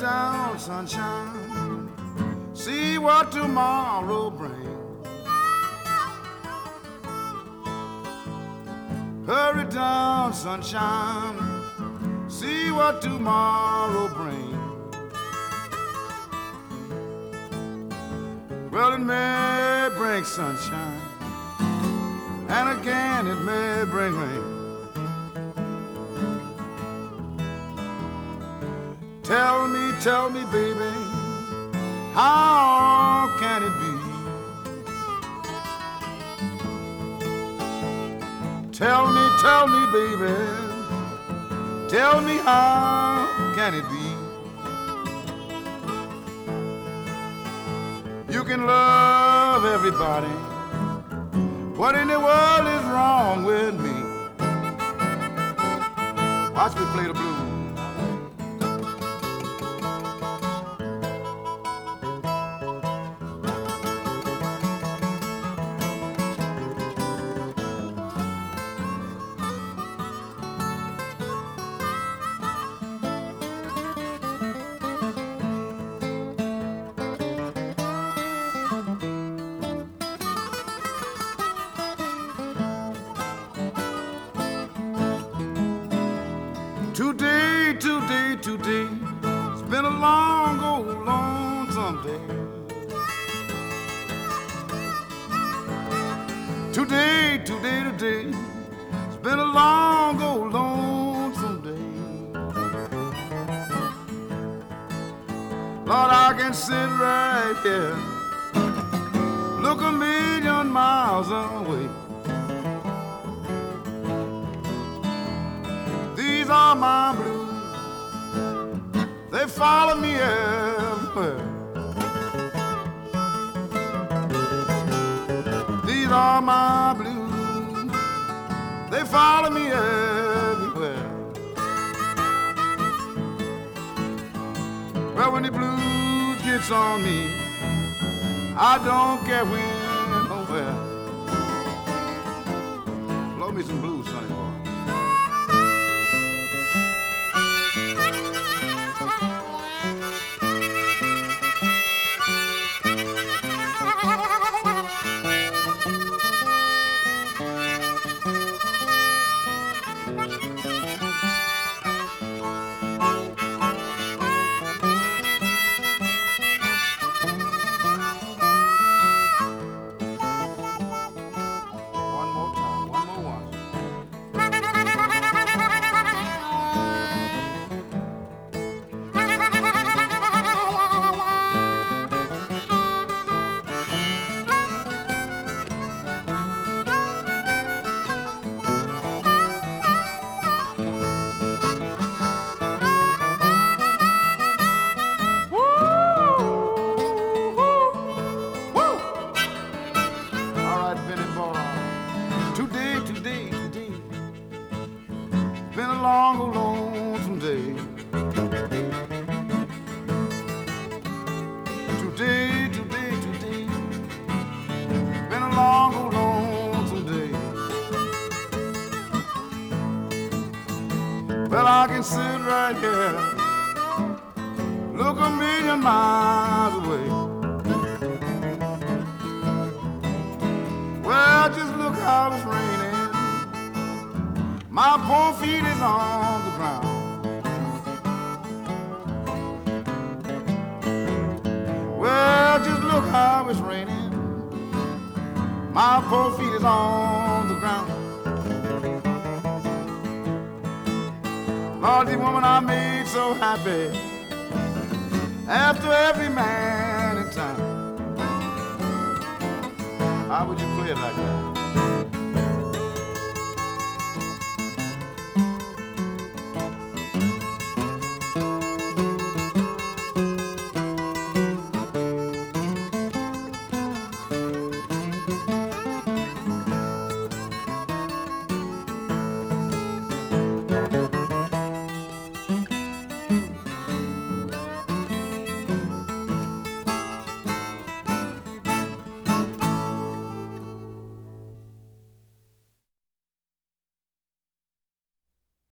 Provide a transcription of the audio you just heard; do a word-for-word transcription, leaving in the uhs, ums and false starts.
down, sunshine, see what tomorrow brings. Hurry down, sunshine, see what tomorrow brings. Well, it may bring sunshine, and again it may bring rain. Tell me, tell me, baby, how can it be? Tell me, tell me, baby, tell me how can it be? You can love everybody. What in the world is wrong with me? Watch me play the blues. Today, today, today, it's been a long, oh, lonesome day. Today, today, today, it's been a long, oh, lonesome day. Lord, I can sit right here, look a million miles away. These are my blues, they follow me everywhere. These are my blues, they follow me everywhere. Well, when the blues gets on me, I don't care when or where. Blow me some blues, sonny boy. Today, today, today, been a long, lonesome day. Today, today, today, been a long, lonesome day. Well, I can sit right here, look a million miles away. Well, just look how it's raining, my poor feet is on the ground. Well, just look how it's raining, my poor feet is on the ground. Lord, the woman I made so happy, after every man in town. How would you play it like that?